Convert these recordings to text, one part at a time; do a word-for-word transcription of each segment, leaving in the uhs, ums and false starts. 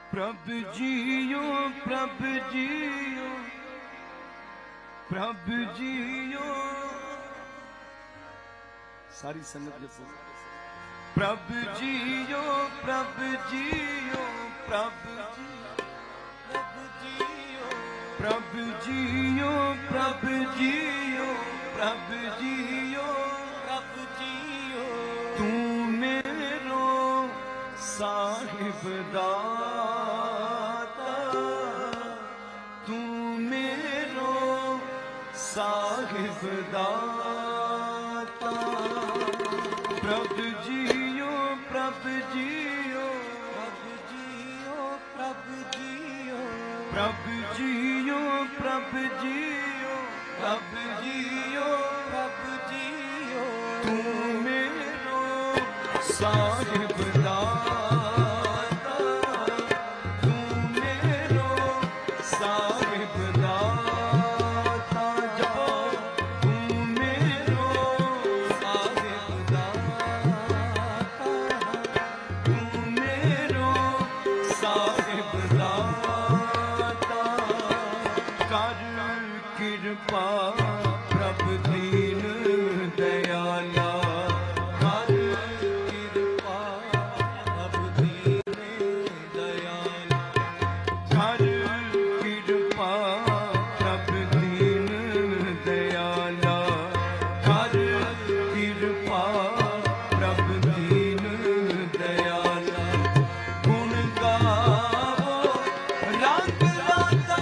प्रभु जियो प्रभु जियो प्रभु जियो। सारी संगत जपो प्रभु जियो प्रभु जियो प्रभु जियो प्रभु जियो प्रभु जियो प्रभु जियो प्रभु जियो। तू मेरो साहिब दाता तू मेरो साहिब दाता। प्रभु जियो प्रभु जियो प्रभु जियो प्रभु जियो प्रभु जियो प्रभु जियो प्रभु जियो प्रभु जियो। तू मेरो साहिब दाता तू मेरो साहिब दाता। जपो तू मेरो साहिब दाता तू मेरो साहिब दाता। कर कृपा प्रभु दीन दयाला कर कृपा प्रभु दीन दयाला कर कृपा प्रभु दीन दयाला कर कृपा प्रभु दीन दयाला। गुण गावो रंग राता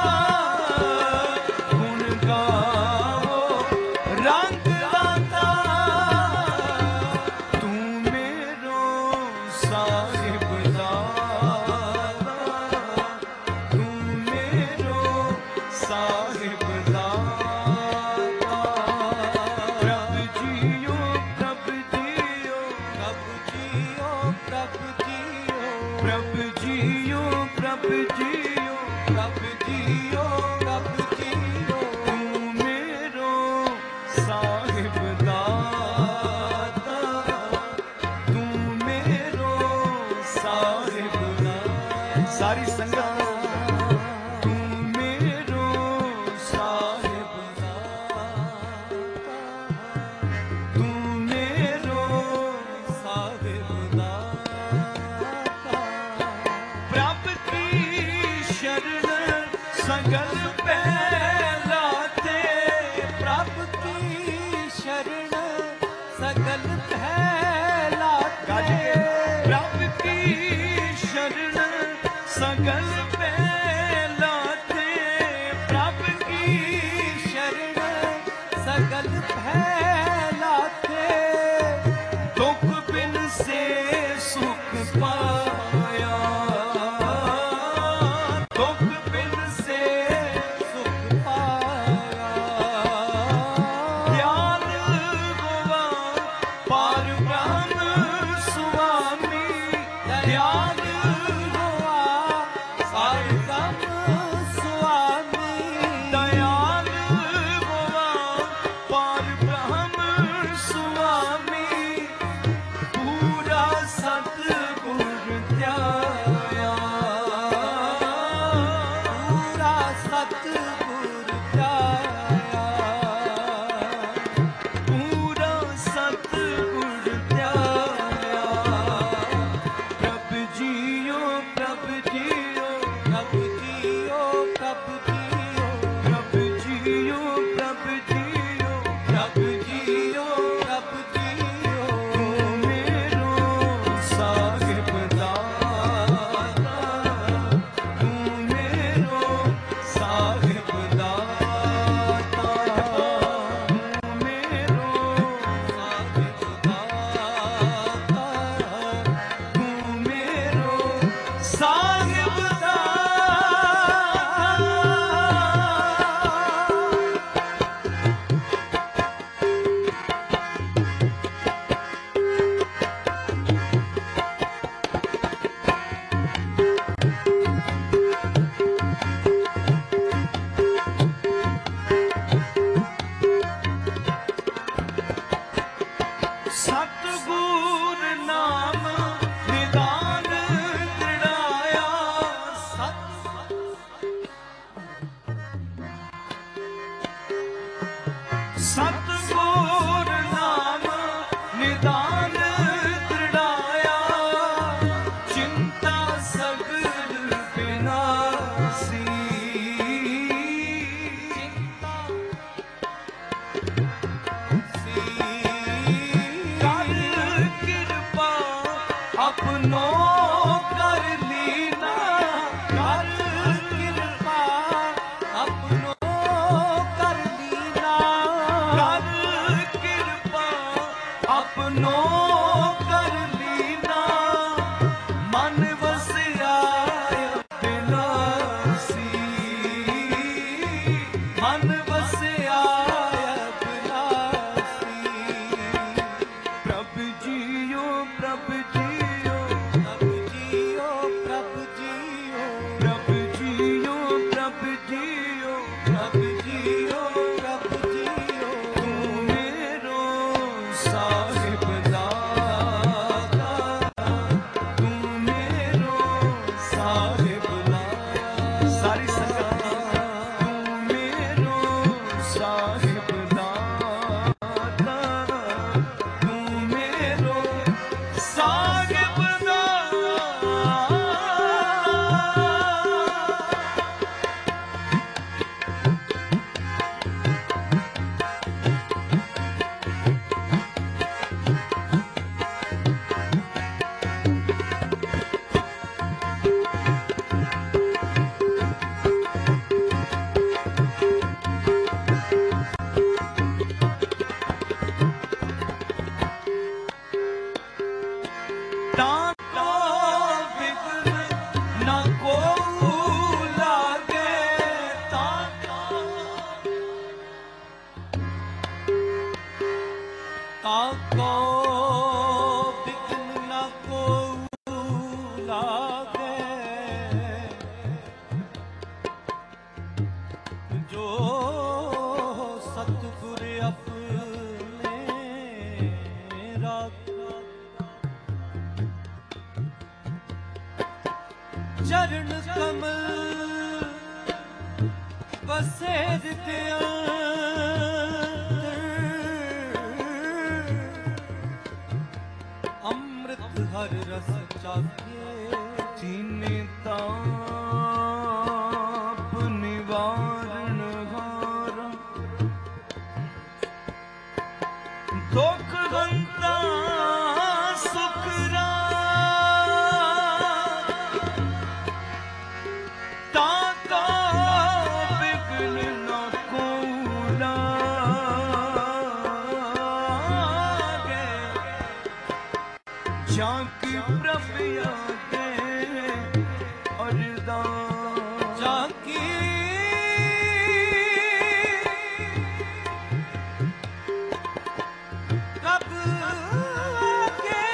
गुण गावो रंग राता। तू मेरो साहिब दाता तू मेरो साहिब दाता। प्रभु जियो प्रभु जियो प्रभु जियो प्रभु जियो प्रभु जियो प्रभु जियो प्रभु जियो प्रभु जियो। तू मेरो साहिब दाता तू मेरो साहिब दाता। सारी संगत तू मेरो साहिब दाता तू मेरो साहिब दाता। प्रभु की शरण सगल पहलाते प्रभु की शरण सगल पहलाते प्रभु की शरण सगल पहलाते प्रभु की शरण सगल पहलाते। दुख बिन से सुख पाया दुख बिन से सुख पाया। दयाल होवा पार ब्रह्म स्वामी दयाल होवा पार ब्रह्म स्वामी दयाल होवा पार ब्रह्म स्वामी। पूरा सतगुर त्याया पूरा सतगुर त्याया पूरा सतगुर त्याया। प्रभु जियो प्रभु जियो प्रभु जियो प्रभु जियो प्रभु जियो प्रभु जियो प्रभु जियो प्रभु जियो। तू मेरो साहिब दाता तू मेरो साहिब दाता तू मेरो साहिब दाता तू मेरो साहिब दाता। सतगुर नाम निदान दृढ़ाया प्रभ जियो प्रभ जियो प्रभ जियो प्रभ जियो प्रभ जियो तू मेरो साहिब दाता तू मेरो साहिब दाता सारी संगत तू मेरो साहिब दाता तू मेरो साहिब ताको बिघ्न न को लागे जो सतगुर अपने राखा चरण कमल बसे दिया हर रस चाखे चीने ताप निवारण हारा दुख हंता सुख ताका बिघ्न न को लागे झांकी प्रभ आगे अरदास झांकी प्रभ आगे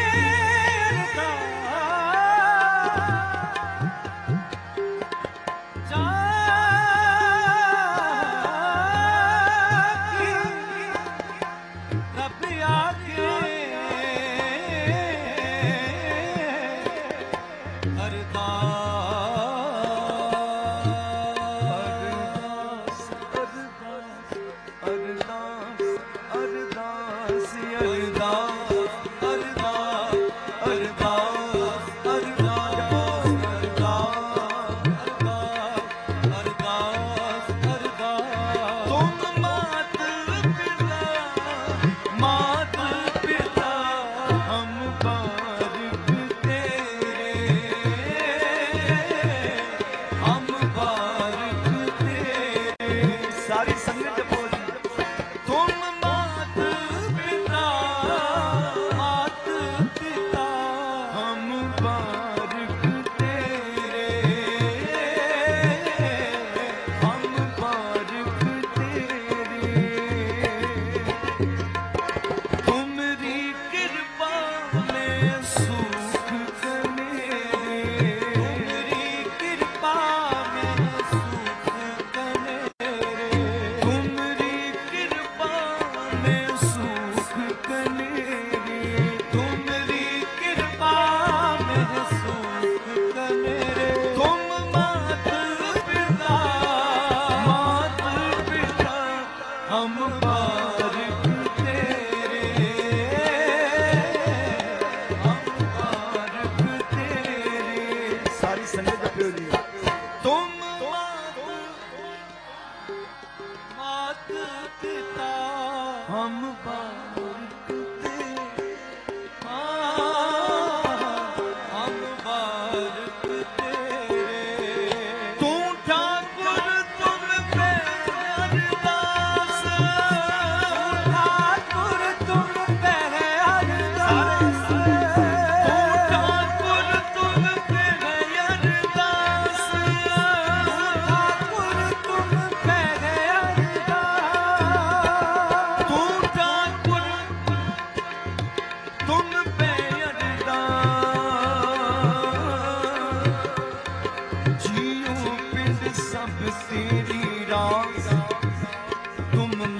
अरदास झांकी प्रभ आगे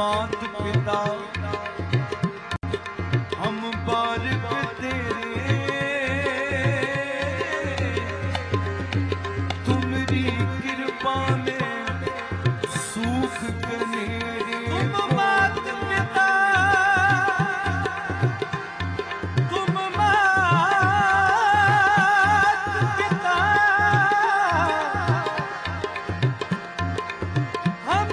मात पिता हम बारिक तेरे, तुम्हारी कृपा में सुख कनेरे। तुम मात पिता, तुम मात पिता हम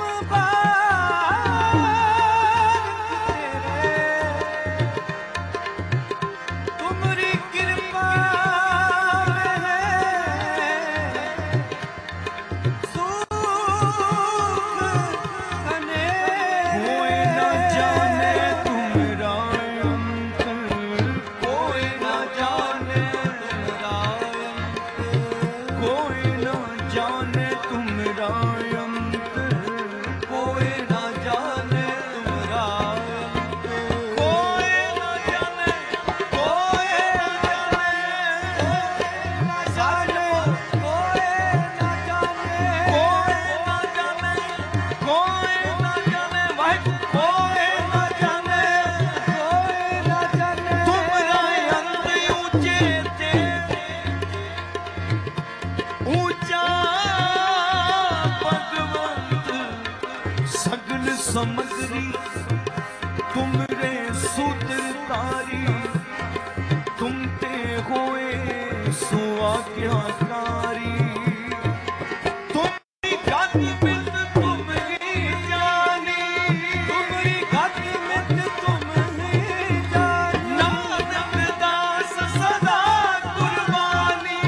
समगरी तुमरे सूत्र तारी, तुम ते होए सो आज्ञाकारी। तुम्हारी गत मित तुम ही जानी, तुम्हारी गत मित तुम ही जानी। नानक दास सदा कुर्बानी,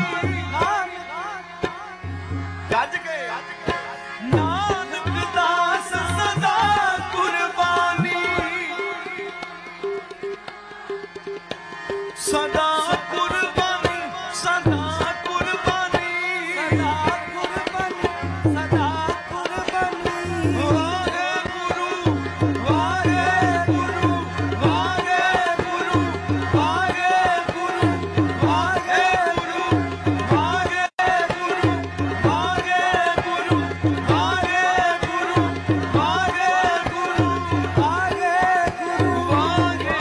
गज गए नानक दास सदा कुर्बानी, सदा कुर्बानी, सदा कुर्बानी, सदा कुर्बानी, सदा कुर्बानी। वाहे गुरु, वाहे गुरु, वाहे गुरु, वाहे गुरु, वाहे गुरु, वाहे गुरु, वाहे गुरु, वाहे गुरु, वाहे गुरु, वाहे गुरु, वाहे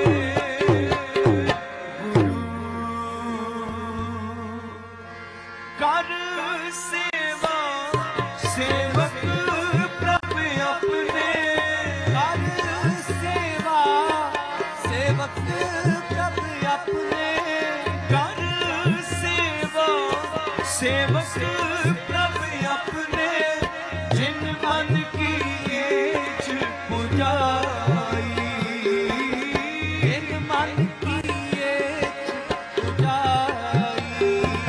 कर सेवा सेवक प्रभ अपने, कर सेवा सेवक प्रभ अपने, कर सेवा सेवक प्रभ अपने। जिन मन की एछ पुजाई, जिन मन की एछ पुजाई।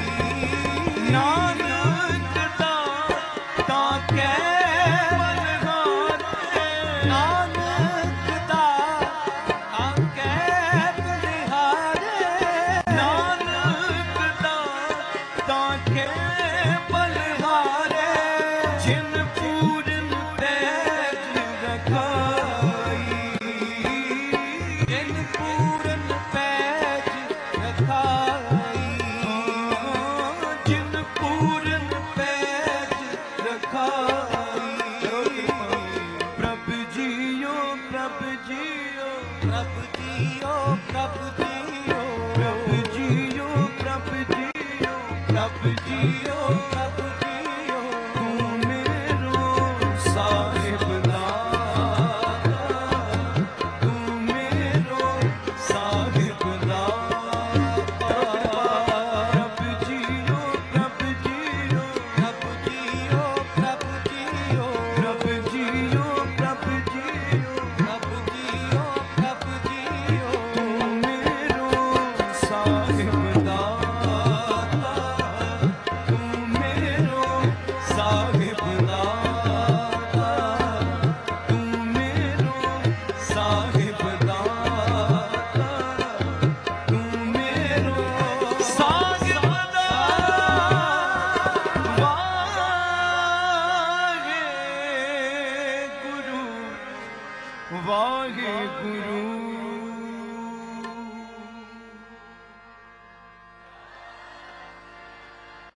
नानक दाता कै बलिहारे, नानक दाता कै बलिहारे, नानक दाता कै बलिहारे। जिन पूरन पैज रखाई, जिन पूरन पैज रखाई, जिन पूरन पैज रखाई। प्रभ जियो, प्रभ जियो, प्रभ जियो, प्रभ जियो, प्रभ जियो, प्रभ जियो, प्रभ जियो, प्रभ